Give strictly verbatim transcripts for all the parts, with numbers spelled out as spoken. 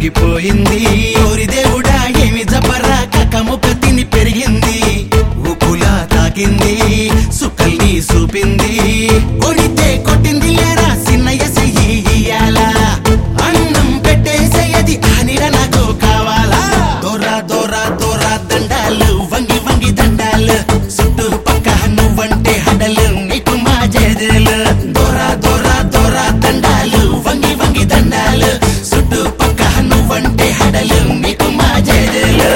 కరిగిపోయింది. ఓరి దేవుడా ఏమి జబ్బరా కక్కముక్క తిని పెరిగింది. ఉప్పులా తాకింది సుక్కల్ని చూపింది. కొడితే కొట్టింది లేరా సిన్నయ్య చెయ్యి ఇయ్యాలా. అన్నం పెట్టేసేయది ఆ నీడ నాకు కావాలా. దొరా దొరా దొరా దండాలు వంగి వంగి దండాలు చుట్టూ పక్క నువ్వంటే హడలు నీకు మా జేజేలు. దొరా దొరా దొరా దండాలు వంగి వంగి దండాలు చుట్టూ పక్క నువ్వంటే హడలు నీకు మా జేజేలు.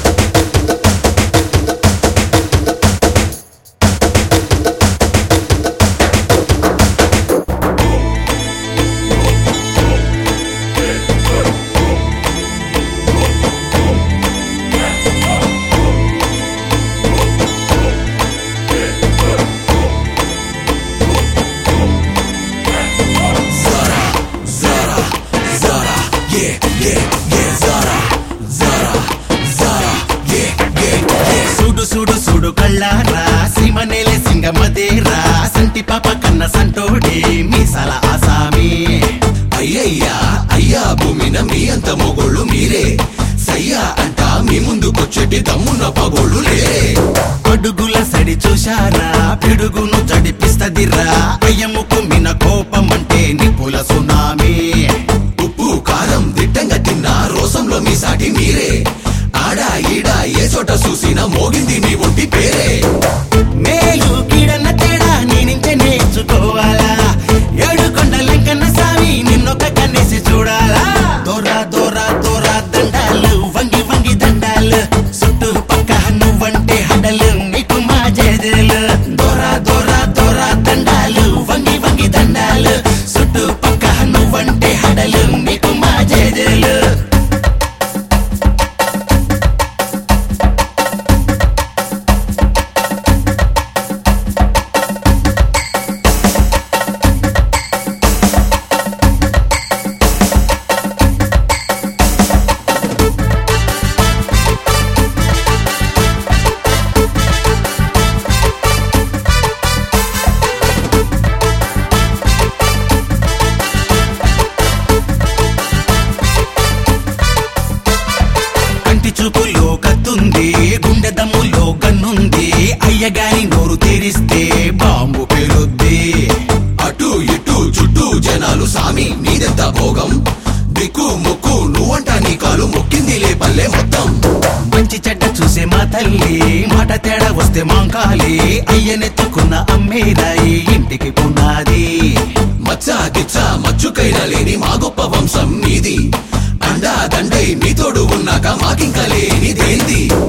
సుడు సుడు సుడు కళ్ళారా శ్రీమనేలే సింగమదేరా సంటి పాప కన్న సంటోడే మీసాల ఆసామి. అయ్యయ్యా అయ్యా భూమిన మీ అంత మొగోళ్ళు మీరే. సయ్యా అంట మీ ముందుకొచ్చేటి దమ్మున్న పగోళ్ళు లేరే. అడుగుల సడి చూశారా పిడుగును జడిపిస్తదిరా. అయ్యముకు మిన కోపం అంటే నిపుల సునామీ. ఉప్పు కారం దిట్టంగా తిన్న రోసంలో మీ సాటి మీరే. ఆడా ఈడా ఏ చోట చూసినా మోగింది మీ ఒంటి పేరే. మేలు కీడన్న తేడా నేనించే నేర్చుకోవాలా. ఏడు కొండలంకన్న సామి నిన్నొక కన్నేసి చూడాలా. దొరా దొరా దొరా దండాలు వంగి వంగి దండాలు చుట్టూ పక్క నువ్వంటే హడలు నీకు మా జేజేలు. దొరా దొరా దొరా దండాలు వంగి వంగి దండాలు చుట్టూ పక్క నువ్వంటే హడలు నీకు మా జేజేలు. కంటి చూపులో కత్తుంది గుండె దమ్ములో గన్నుంది. అయ్యగాని నోరు తెరిస్తే బాంబు పేలుద్ది. అటు ఇటు చుట్టూ జనాలు సామి నీదెంత భోగం. దిక్కు ముక్కు నువ్వంట నీ కాలు మొక్కిందిలే పల్లె మొత్తం. మంచి చెడ్డ చూసే మా తల్లి మాట తేడా వస్తే మాంకాలి. అయ్యనెత్తుకున్న అమ్మేదాయి ఇంటికి పునాది. మచ్చ గిచ్చ మచ్చుకైనా లేని మా గొప్ప వంశం నీది. అండా దండై మీ తోడు ఉన్నాక మాకింక లేనిదేంది.